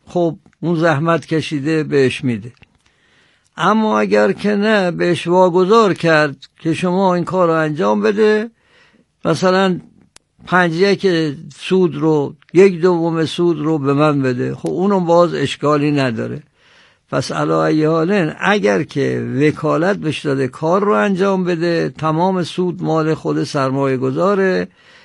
خب اون زحمت کشیده بهش میده. اما اگر که نه، بهش واگذار کرد که شما این کار رو انجام بده، مثلا 5/1 سود رو، 1/2 سود رو به من بده، خب اونم باز اشکالی نداره. پس علی ای حال اگر که وکالت بهش داده کار رو انجام بده، تمام سود مال خود سرمایه گذاره،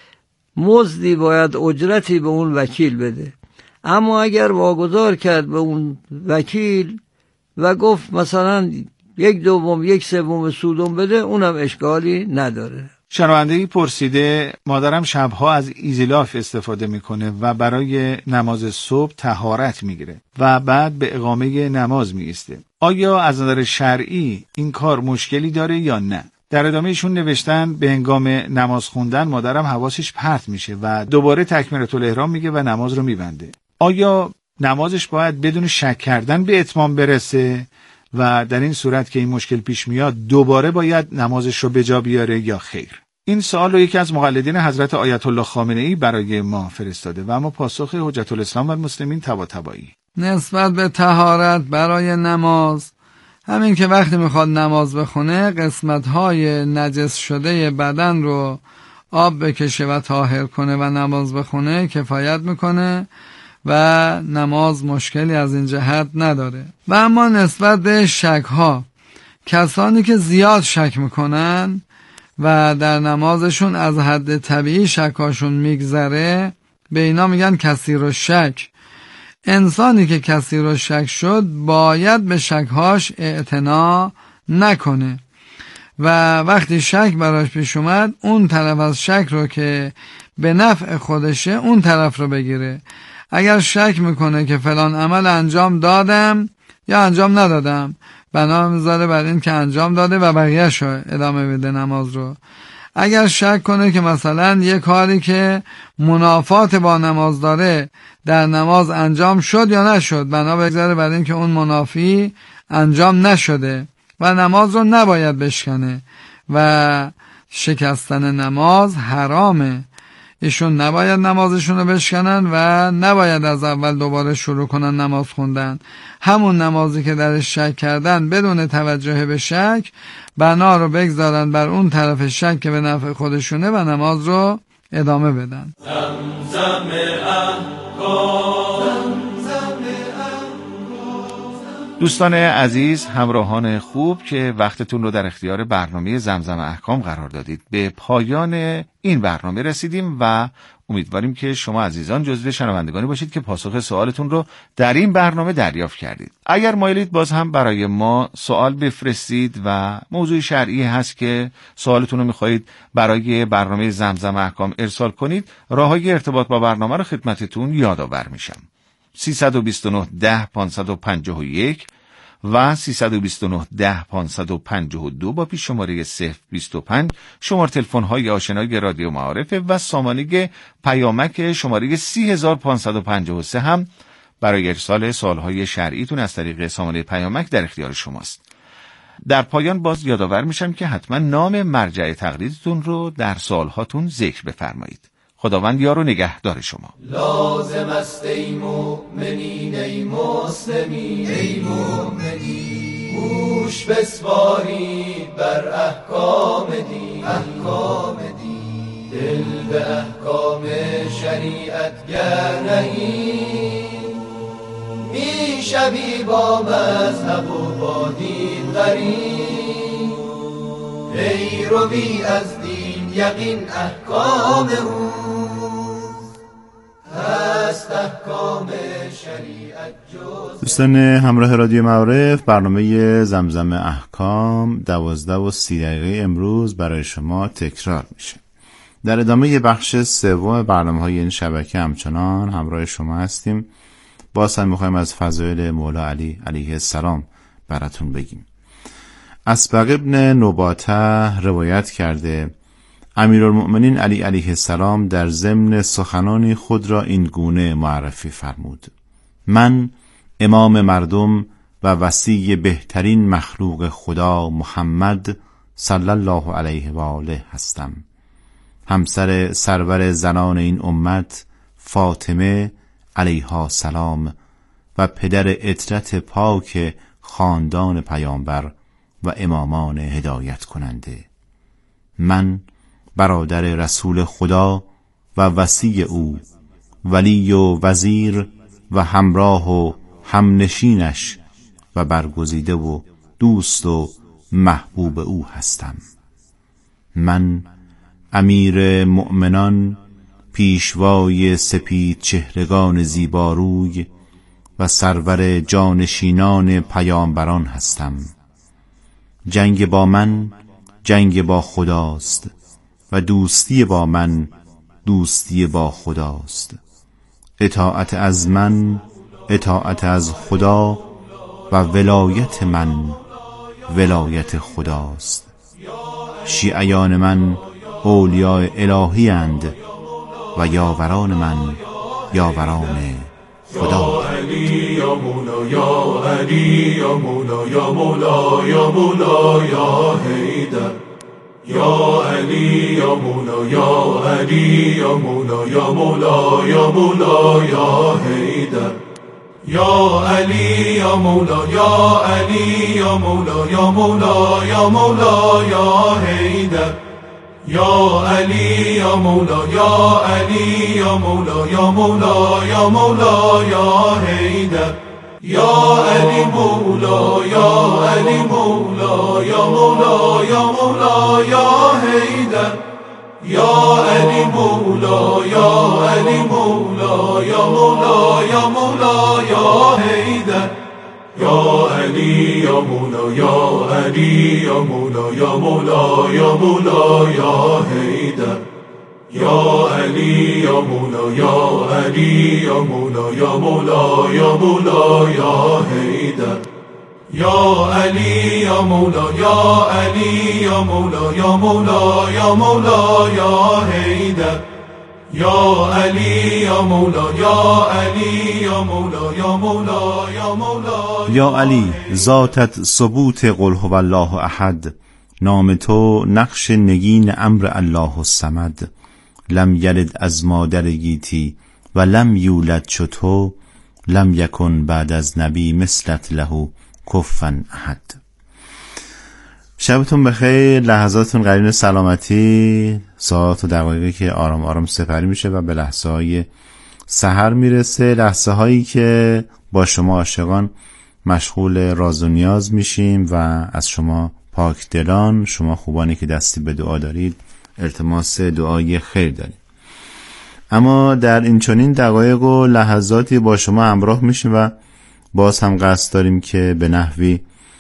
مزدی باید اجرتی به اون وکیل بده. اما اگر واگذار کرد به اون وکیل و گفت مثلا 1/2 1/3 سودم بده، اونم اشکالی نداره. شنونده‌ای پرسیده مادرم شبها از ایزیلاف استفاده میکنه و برای نماز صبح طهارت میگیره و بعد به اقامه نماز میایسته. آیا از نظر شرعی این کار مشکلی داره یا نه؟ در ادامه ایشون نوشتن به هنگام نماز خوندن مادرم حواسش پرت میشه و دوباره تکبیرة الاحرام میگه و نماز رو میبنده. آیا نمازش باید بدون شک کردن به اتمام برسه و در این صورت که این مشکل پیش میاد دوباره باید نمازش رو به جا بیاره یا خیر؟ این سوال رو یکی از مقلدین حضرت آیت الله خامنه‌ای برای ما فرستاده و اما پاسخ حجت الاسلام و المسلمین طباطبایی. نسبت به طهارت برای نماز، همین که وقتی میخواد نماز بخونه قسمت‌های نجس شده بدن رو آب بکشه و طاهر کنه و نماز بخونه کفایت میکنه و نماز مشکلی از این جهت نداره. و اما نسبت به شک‌ها، کسانی که زیاد شک میکنن و در نمازشون از حد طبیعی شکاشون میگذره، به اینا میگن کثیر الشک. انسانی که کثیر الشک شد باید به شکهاش اعتنا نکنه و وقتی شک براش پیش اومد اون طرف از شک رو که به نفع خودشه اون طرف رو بگیره. اگر شک میکنه که فلان عمل انجام دادم یا انجام ندادم، بنا میذاره بر این که انجام داده و بقیه‌اش رو ادامه بده نماز رو. اگر شک کنه که مثلا یه کاری که منافات با نماز داره در نماز انجام شد یا نشد، بنا بگذاره بر این که اون منافی انجام نشده و نماز رو نباید بشکنه و شکستن نماز حرامه. ایشون نباید نمازشون رو بشکنن و نباید از اول دوباره شروع کنن نماز خوندن. همون نمازی که درش شک کردن بدون توجه به شک، بنا رو بگذارن بر اون طرف شک که به نفع خودشونه و نماز رو ادامه بدن. زمزم دوستان عزیز، همراهان خوب که وقتتون رو در اختیار برنامه زمزم احکام قرار دادید، به پایان این برنامه رسیدیم و امیدواریم که شما عزیزان جزو شنوندگانی باشید که پاسخ سوالتون رو در این برنامه دریافت کردید. اگر مایلید باز هم برای ما سوال بفرستید و موضوع شرعی هست که سوالتون رو میخواهید برای برنامه زمزم احکام ارسال کنید، راههای ارتباط با برنامه رو خدمتتون یادآور میشم. 329 10 551 و 329 10 552 با پیش شماره 025 شماره تلفن های آشنای رادیو معارف و سامانه پیامک شماره 30553 هم برای ارسال سوالهای شرعیتون از طریق سامانه پیامک در اختیار شماست. در پایان باز یادآور میشم که حتما نام مرجع تقلیدتون رو در سوالهاتون ذکر بفرمایید. خداوند یار و نگهدار شما. لازم است ای مؤمنین ای مسلمین ای مؤمنین، گوش بسپارید بر احکام دین، احکام دین، دل به احکام شریعت گر نهید، می شوی با مذهب و با دین غریب، پیروی از دین یقین احکام او هست، احکام شریعت جز. دوستان همراه رادیو معارف، برنامه زمزم احکام 12:30 امروز برای شما تکرار میشه. در ادامه بخش سوم برنامه‌های این شبکه همچنان همراه شما هستیم. باز هم می‌خوایم از فضایل مولا علی علیه السلام براتون بگیم. اسبق ابن نباته روایت کرده امیرالمؤمنین علی علیه السلام در ضمن سخنانی خود را این گونه معرفی فرمود: من امام مردم و وصی بهترین مخلوق خدا محمد صلی الله علیه و آله هستم. همسر سرور زنان این امت فاطمه علیها سلام و پدر عترت پاک خاندان پیامبر و امامان هدایت کننده. من برادر رسول خدا و وصی او، ولی و وزیر و همراه و همنشینش و برگزیده و دوست و محبوب او هستم. من امیر مؤمنان، پیشوای سپید چهرگان زیباروی و سرور جانشینان پیامبران هستم. جنگ با من جنگ با خداست و دوستی با من دوستی با خداست. اطاعت از من اطاعت از خدا و ولایت من ولایت خداست. شیعیان من اولیاء الهی اند و یاوران من یاوران خدا. یا علی یا مولا یا علی یا مولا یا مولا یا مولا یا حیدر. یا علی یا مولا یا علی یا مولا یا مولا یا مولا یا حیدر. یا علی یا مولا یا علی یا مولا یا مولا یا مولا یا حیدر. یا علی یا مولا یا علی یا مولا یا مولا یا مولا یا حیدر. یا علی مولا یا علی مولا یا مولا یا مولا یا حیدر. یا علی مولا یا علی مولا یا مولا یا مولا یا حیدر. یا علی یا مولا یا علی یا مولا یا مولا یا مولا یا حیدر. یا علی یا مولا یا علی یا مولا یا مولا یا مولا یا حیدر. یا علی یا مولا یا علی یا مولا یا مولا یا مولا یا حیدر. یا علی یا مولا یا علی یا مولا یا مولا یا مولا یا علی، ذاتت ثبوت قل هو الله احد، نام تو نقش نگین امر الله الصمد. لم یلد از مادر گیتی و لم یولد چو تو، لم یکن بعد از نبی مثلت له کفوا احد. شبتون بخیر، لحظاتون قرین سلامتی، ساعت و دقایقی که آرام آرام سپری میشه و به لحظه های سحر میرسه، لحظه هایی که با شما عاشقان مشغول راز و نیاز میشیم و از شما پاک دلان، شما خوبانی که دستی به دعا دارید، التماس دعای خیر دارید. اما در این چنین دقایق و لحظاتی با شما همراه میشیم و باز هم قصد داریم که به نحوی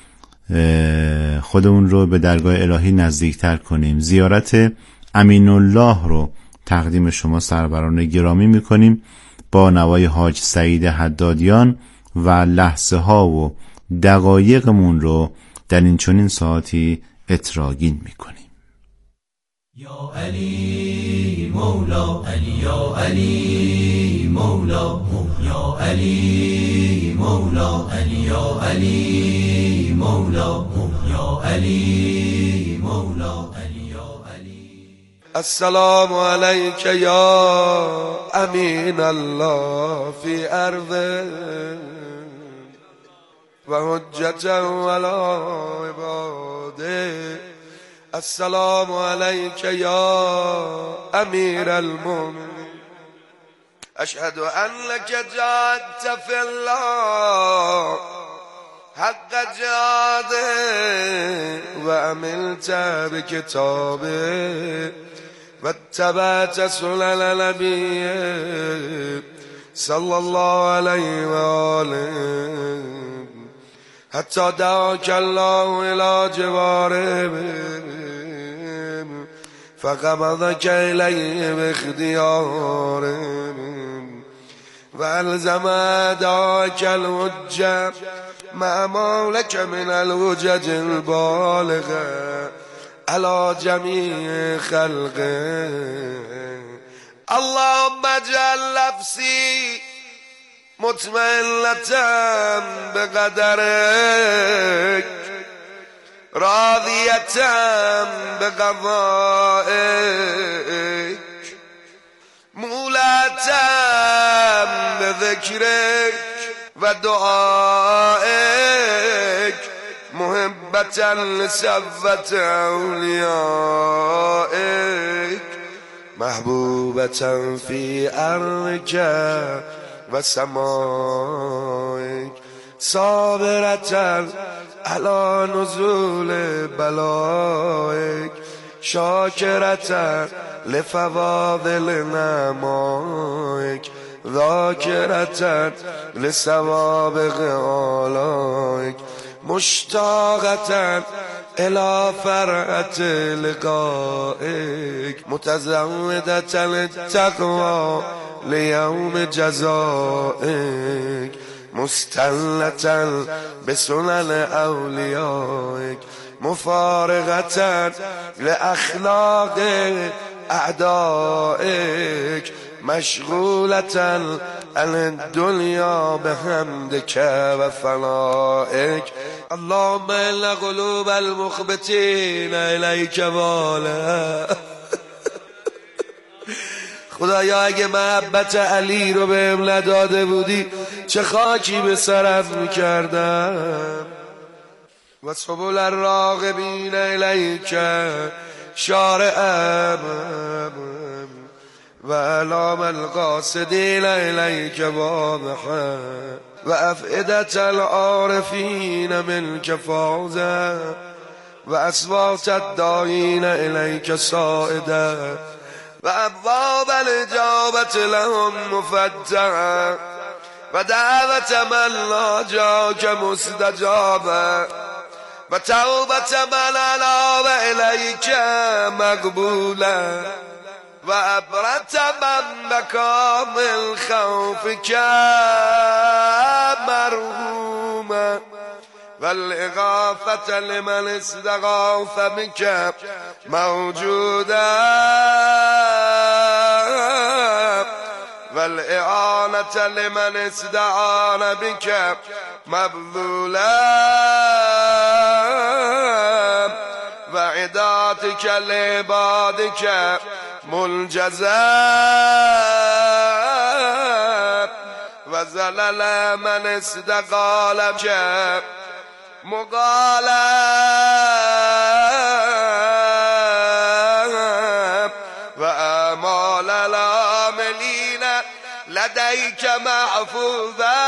خودمون رو به درگاه الهی نزدیکتر کنیم. زیارت امین الله رو تقدیم شما سروران گرامی میکنیم با نوای حاج سعید حدادیان و لحظه ها و دقایقمون رو در این چنین ساعتی اتراگین میکنیم. یا علی مولا علی یا علی مولا یا علی مولا علی یا علی مولا یا علی مولا علی یا علی. السلام علیک یا امین الله فی ارض و حجت ولا عباده. السلام علیک یا امیر المؤمنین، اشهد انک جاهدت فی الله حق جهاده و عملت بکتابه و اتبعت سنن نبیه صلی الله علیه و آله حتی دعاک الله الی جواره فقبضك إليه باختياره والزم دعاك الوجه مع ما لك من الوجج البالغة على جميع خلقه. اللهم اجعل نفسي مطمئنة بقدرك راضية بقضائك مولاة بذكرك و دعائك محبة لصفوة أوليائك محبوبة في أرضك وسمائك صابرة على نزول بلائك شاكرة لفواضل نعمائك ذاكرة لسوابق آلائك مشتاقة إلى فرحة لقائك متزودة للتقوى ليوم جزائك مستلة بسنن أوليائك مفارغة لأخلاق أعدائك مشغولة عن الدنيا بحمدك وفنائك اللهم إن قلوب المخبتين إليك والا خدایا اگه محبت علی رو بهم نداده بودی چه خاکی به سرت میکردم و سبل الراغبین الیک شارعم و علام القاصدین الیک واضحا و افئدة العارفین منک فاضا و اصوات الداعین الیک صاعدا و ابواب الاجابة لهم مفتحا و دعوة من ناجاک مستجابا و توبة من اناب الیک مقبولا و ابرت من بکام الخوف مرحوما و الاغاثة لمن استغاث بك موجودا و الاعانة لمن استعان بك مبذولا و عداتك لعبادك ملجزا و زلل من استقال بك مقالا و آمال العاملین لديك محفوظا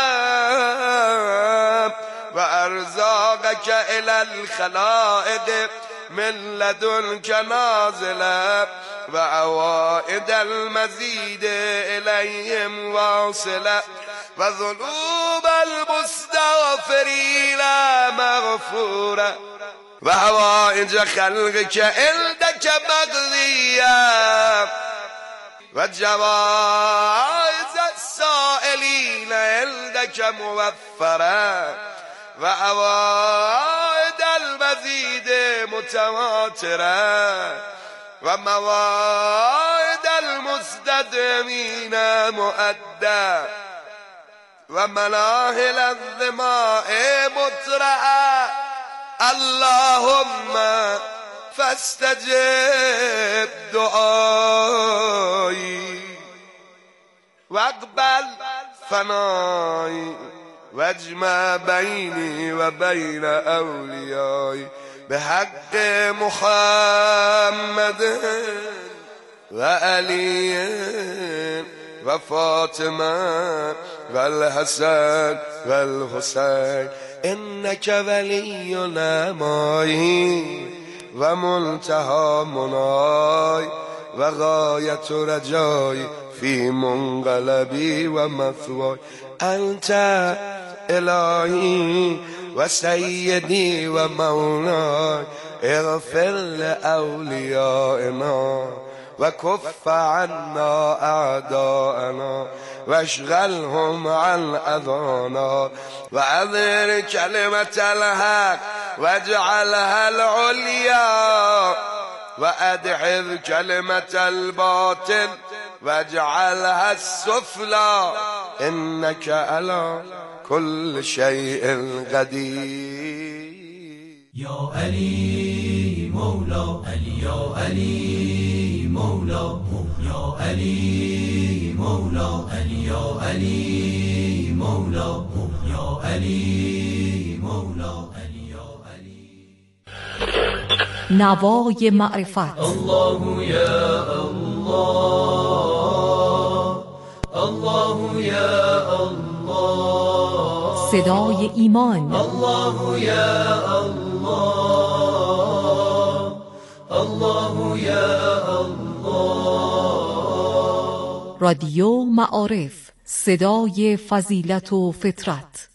و ارزاقك الى الخلائق من لدنك نازلا و عوائد المزيد إليهم واصلا و ذنوب المستغفرين مغفورا و حوائج خلقك عندك مقضيا و جوائز السائلين عندك موفرا و عوائد المزيد متواترا و موائد المستدعمين مؤدى و مناهل الظماء مترعا اللهم فاستجب دعائي واقبل فنائي واجمع بيني وبين أوليائي بحق محمد وعلي وفاطمة والحسن والحسين إنك ولينا معي ومنتهى مناي وغاية رجاي في منقلبي ومثواي أنت إلهي وسيدي ومولاي اغفر لأوليائنا وكف عنا أعداءنا واشغلهم عن أذانا وأظهر كلمة الحق واجعلها العليا وأدحض كلمة الباطل واجعلها السفلى إنك على كل شيء قدير. يا علي مولا علي يا علي مولا يا علي مولا علي يا علي مولا یا علی مولا علی یا علی. نوای معرفت. الله یا الله، الله یا الله. صدای ایمان. الله یا الله، الله یا الله. رادیو معارف، صدای فضیلت و فطرت.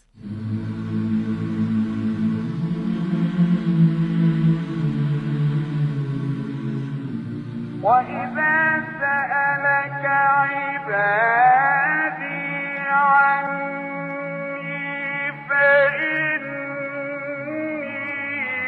وَإِذَا سَأَلَكَ عِبَادِي عَنِّي فَإِنِّي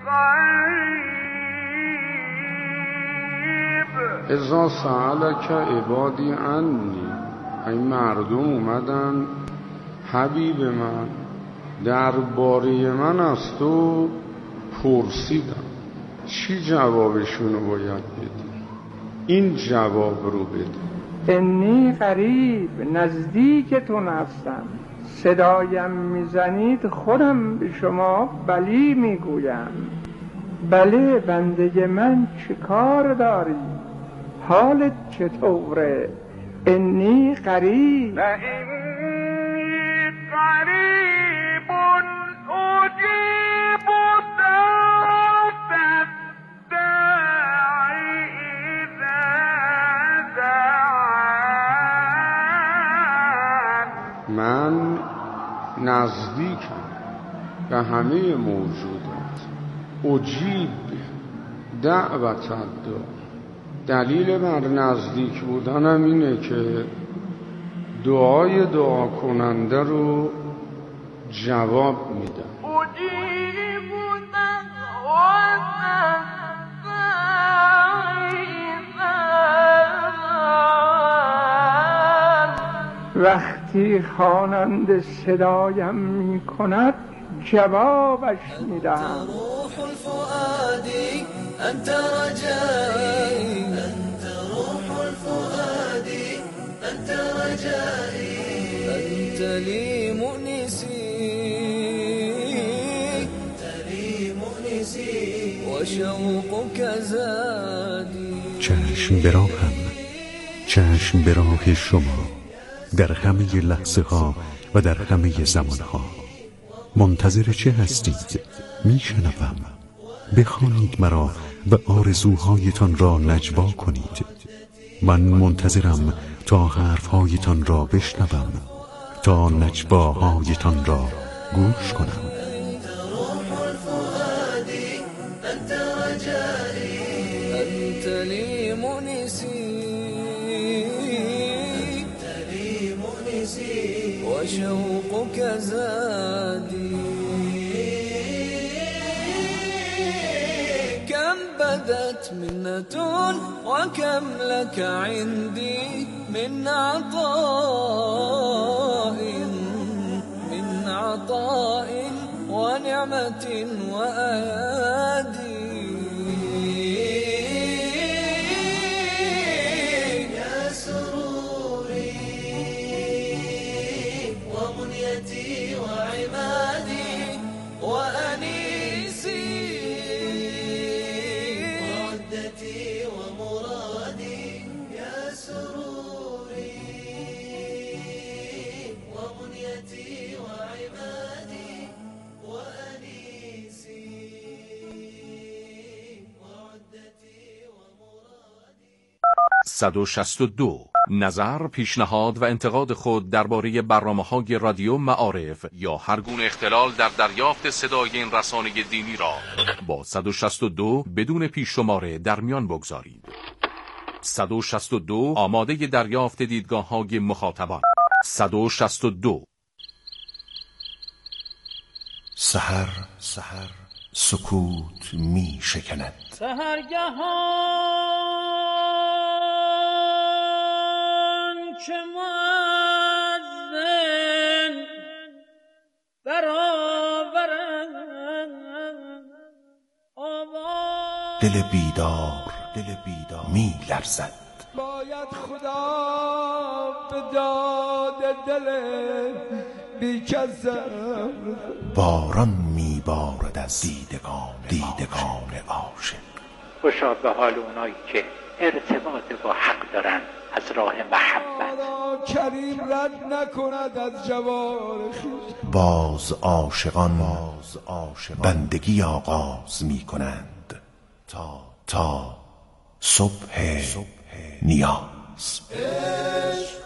قَرِيبٌ. اذا سألك عبادی عنی، این مردم اومدن حبیب من درباره من از تو پرسیدن، چی جوابشونو باید بدی؟ این جواب رو بده. انی قریب، نزدیکتون هستم، صدایم میزنید خودم به شما بلی میگویم. بله بنده من، چه کار داری؟ حالت چطوره؟ انی قریب. انی قریب اجیب دعوت الداعی اذا دعان. من نزدیکم به همه موجودات. اجیب دعوت الداعی، دلیل بر نزدیک بودنم اینه که دعای دعا کننده رو جواب میدم. اجیب دعوت الداعی. وقتی خواننده صدایم می کند جوابش می دهم. روح الفؤاد انت رجائي، انت روح الفؤاد انت رجائي، انت لي مؤنسي، انت لي مؤنسي وشوقك زادي. چشم به راهم، چشم به راه شما در همه لحظه ها و در همه زمان ها. منتظر چه هستید؟ میشنوم. بخوانید مرا و آرزوهایتان را نجوا کنید. من منتظرم تا حرفهایتان را بشنوم، تا نجواهایتان را گوش کنم. انت روح الفؤاد انت رجائي، انت لي مؤنسي، انت لي مؤنسي وشوقك زادي. كم بدت منة وكم لك عندي من عطاء، من عطاء ونعمة وأيادي. يا سروري ومنيتي وعمادي وأنيسي وعدتي ومرادي. يا سروري ومنيتي وعمادي وأنيسي وعدتي ومرادي. 162. نظر، پیشنهاد و انتقاد خود درباره برنامه‌های رادیو معارف یا هر گونه اختلال در دریافت صدای این رسانه دینی را با 162 بدون پیش شماره در میان بگذارید. 162 آماده دریافت دیدگاه‌های مخاطبان. 162. سحر سکوت می شکند. سحرگهان چه مؤذن برآورد آواز. دل بیدار می لرزد. باید خدا به داد دل بی کسم باران میبارد از دیدگان عاشق. خوشا به حال اونایی که ارتباط با حق دارن از راه محبت. کریم رد نکند از جوار خویش. باز عاشقان بندگی آغاز میکنند تا صبح نیاز. عشق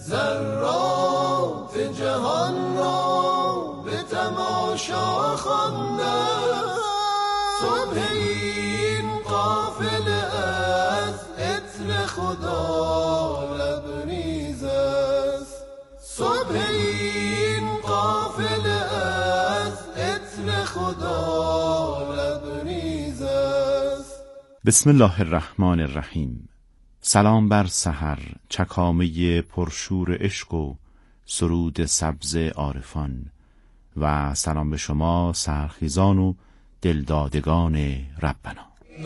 ذرات جهان را به تماشا خوانده، صبح این قافله از عطر خدا لبریز است، صبح این قافله از عطر خدا لبریز است. بسم الله الرحمن الرحیم. سلام بر سحر، چکامه پرشور عشق و سرود سبز عارفان، و سلام به شما سحرخیزان و دلدادگان ربنا.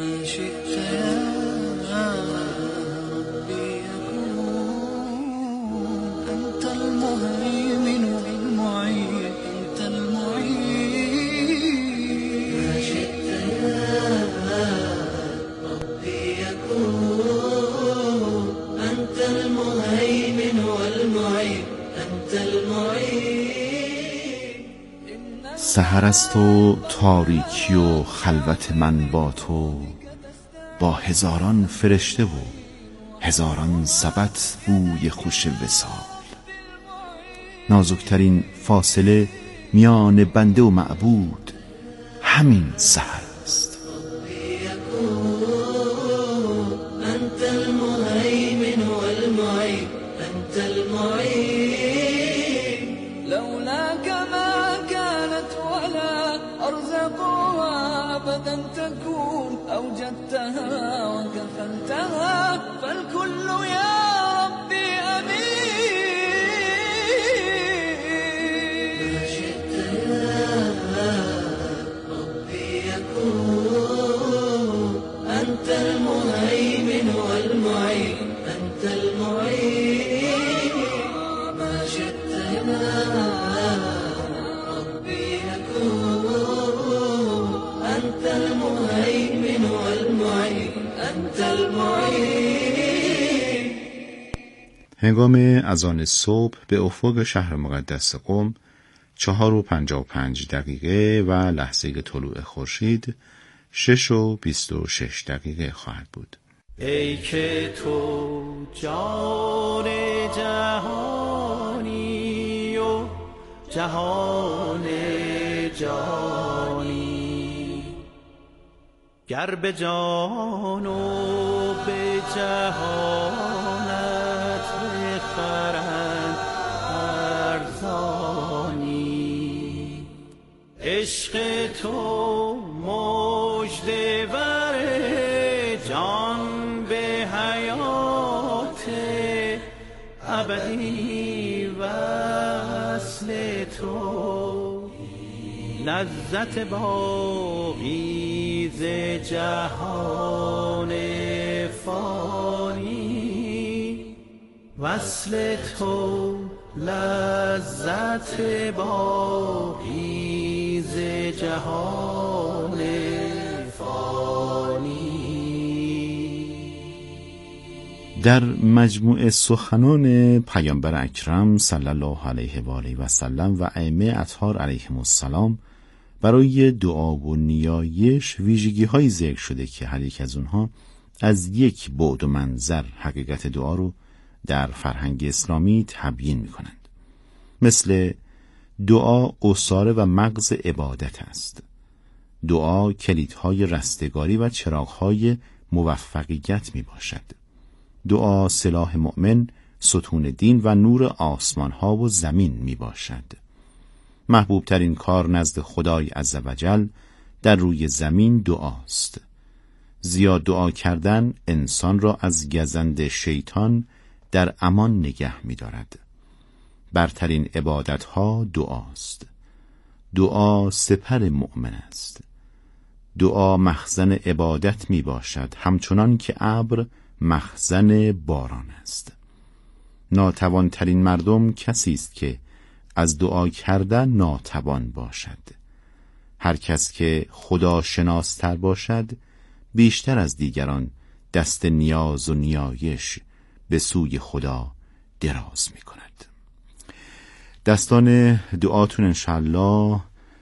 سحر است و تاریکی و خلوت من با تو، با هزاران فرشته و هزاران سبد بوی خوش وصال. نازکترین فاصله میان بنده و معبود همین سحر است. انت المهيمن والمعين، انت المعين، لولاك ما كانت ولا ارزقها ابدا تكون، اوجدتها وكفلتها فالكل يا ربي امين. ما شئت يا ربي يكون، انت المهيمن والمعين، انت المعين، ما شئت يا ربي يكون، انت المهيمن والمعين، انت المعين. هنگام اذان صبح به افق شهر مقدس قم 4:55 و لحظه طلوع خورشید 6:26 خواهد بود. ای که تو جان جهانی و جهان جانی، گر به جان و به جهانت بخرند ارزانی، عشق تو مژده ور جان به حیات ابدی، وصل تو لذت باقی ز جهان فانی، وصل تو لذت باقی ز جهان فانی. در مجموع سخنان پیامبر اکرم صلی الله علیه و آله و سلم و ائمه اطهار علیهم السلام برای دعا و نیایش ویژگی‌هایی ذکر شده که هر یک از اونها از یک بعد و منظر حقیقت دعا رو در فرهنگ اسلامی تبیین می‌کنند. مثل دعا عصاره و مغز عبادت است. دعا کلیدهای رستگاری و چراغ‌های موفقیت میباشد. دعا سلاح مؤمن، ستون دین و نور آسمان‌ها و زمین میباشد. محبوب ترین کار نزد خدای عزوجل در روی زمین دعاست. زیاد دعا کردن انسان را از گزند شیطان در امان نگه می‌دارد. برترین عبادت‌ها دعاست. دعا سپر مؤمن است. دعا مخزن عبادت می باشد، همچنان که ابر مخزن باران است. ناتوانترین مردم کسی است که از دعا کردن ناتوان باشد. هر کس که خدا شناستر باشد بیشتر از دیگران دست نیاز و نیایش به سوی خدا دراز می کند. دستان دعاتون انشالله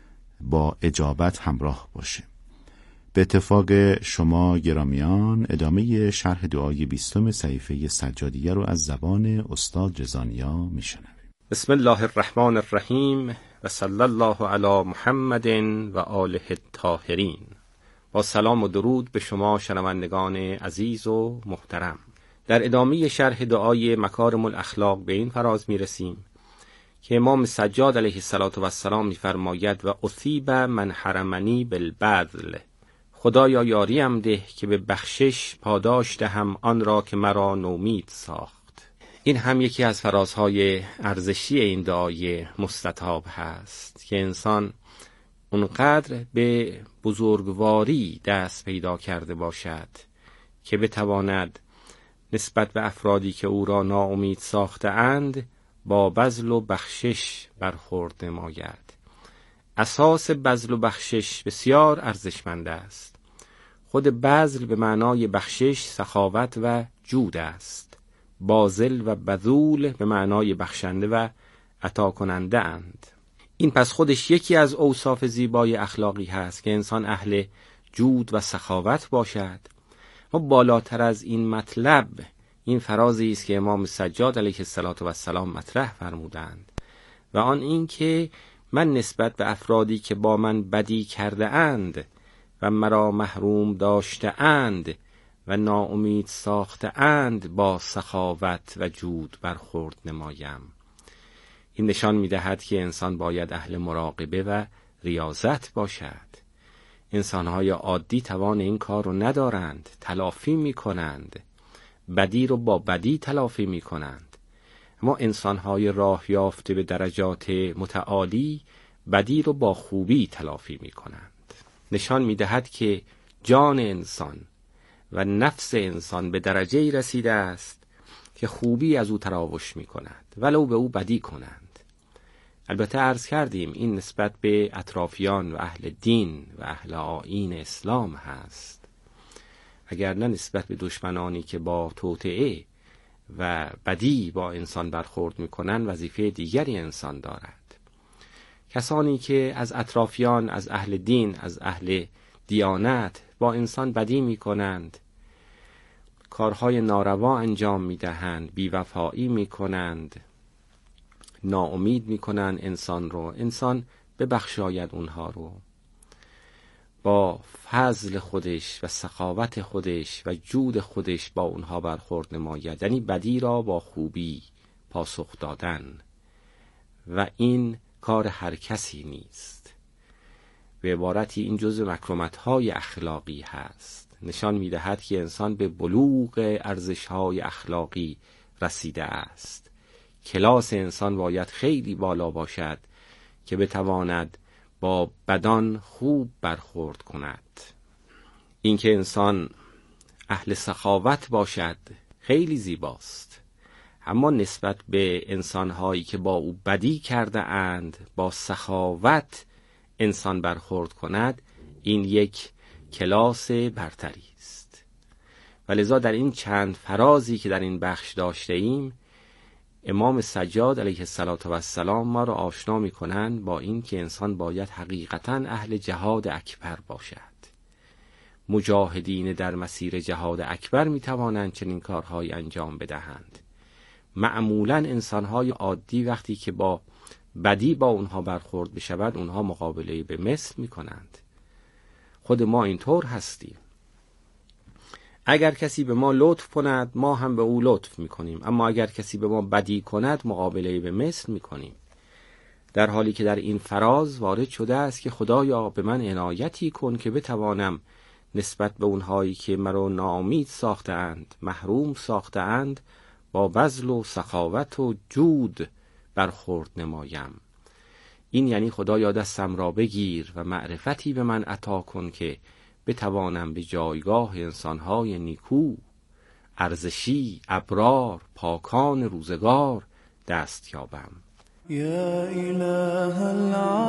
با اجابت همراه باشه. به اتفاق شما گرامیان ادامه شرح دعای 20 صحیفه سجادیه رو از زبان استاد رضانیا میشنویم. بسم الله الرحمن الرحیم و صلی الله علی محمد و آله الطاهرین. با سلام و درود به شما شنوندگان عزیز و محترم. در ادامه شرح دعای مکارم الاخلاق به این فراز میرسیم که امام سجاد علیه السلام می‌فرماید و اصیب من حرمنی بالبذل، خدایا یاریم ده که به بخشش پاداش دهم آن را که مرا نومید ساخت. این هم یکی از فرازهای ارزشی این دعای مستطاب هست که انسان اونقدر به بزرگواری دست پیدا کرده باشد که بتواند نسبت به افرادی که او را ناامید ساخته اند با بذل و بخشش برخورد نماید. اساس بذل و بخشش بسیار ارزشمند است. خود بذل به معنای بخشش سخاوت و جود است. باذل و بذول به معنای بخشنده و عطا کننده اند. این پس خودش یکی از اوصاف زیبای اخلاقی هست که انسان اهل جود و سخاوت باشد. و بالاتر از این مطلب این فرازی است که امام سجاد علیه السلام مطرح فرمودند و آن این که من نسبت به افرادی که با من بدی کرده اند و مرا محروم داشته اند و ناامید ساخته اند با سخاوت و جود برخورد نمایم. این نشان می‌دهد که انسان باید اهل مراقبه و ریاضت باشد. انسان‌های عادی توان این کار رو ندارند، تلافی می‌کنند، بدی رو با بدی تلافی می‌کنند. اما انسان‌های راه یافته به درجات متعالی بدی رو با خوبی تلافی می‌کنند. نشان می‌دهد که جان انسان و نفس انسان به درجه‌ای رسیده است که خوبی از او تراوش می‌کند ولو به او بدی کنند. البته عرض کردیم این نسبت به اطرافیان و اهل دین و اهل آیین اسلام هست، اگر نه نسبت به دشمنانی که با توطئه و بدی با انسان برخورد میکنن وظیفه دیگری انسان دارد. کسانی که از اطرافیان، از اهل دین، از اهل دیانت با انسان بدی میکنند، کارهای ناروا انجام میدهند، بیوفایی میکنند، ناامید میکنن انسان رو، انسان ببخشاید اونها رو، با فضل خودش و سخاوت خودش و جود خودش با اونها برخورد نماید. یعنی بدی را با خوبی پاسخ دادن و این کار هر کسی نیست. به عبارتی این جزء مکرمت‌های اخلاقی هست. نشان میدهد که انسان به بلوغ ارزش‌های اخلاقی رسیده است. کلاس انسان باید خیلی بالا باشد که بتواند با بدان خوب برخورد کند. اینکه انسان اهل سخاوت باشد خیلی زیباست، اما نسبت به انسان‌هایی که با او بدی کرده اند با سخاوت انسان برخورد کند، این یک کلاس برتری است. ولذا در این چند فرازی که در این بخش داشته ایم، امام سجاد علیه السلام ما را آشنا می‌کنند با این که انسان باید حقیقتاً اهل جهاد اکبر باشد. مجاهدین در مسیر جهاد اکبر می‌توانند چنین کارهایی انجام بدهند. معمولاً انسان‌های عادی وقتی که با بدی با اونها برخورد بشود، اونها مقابله به مثل می‌کنند. خود ما اینطور هستیم. اگر کسی به ما لطف کند ما هم به او لطف میکنیم، اما اگر کسی به ما بدی کند مقابله به مثل میکنیم. در حالی که در این فراز وارد شده است که خدایا به من عنایتی کن که بتوانم نسبت به اونهایی که مرا ناامید ساختند، محروم ساختند، با بذل و سخاوت و جود برخورد نمایم. این یعنی خدایا دستم را بگیر و معرفتی به من عطا کن که بتوانم به جایگاه انسانهای نیکو، ارزشی، ابرار، پاکان روزگار دست یابم. يا إله العالمين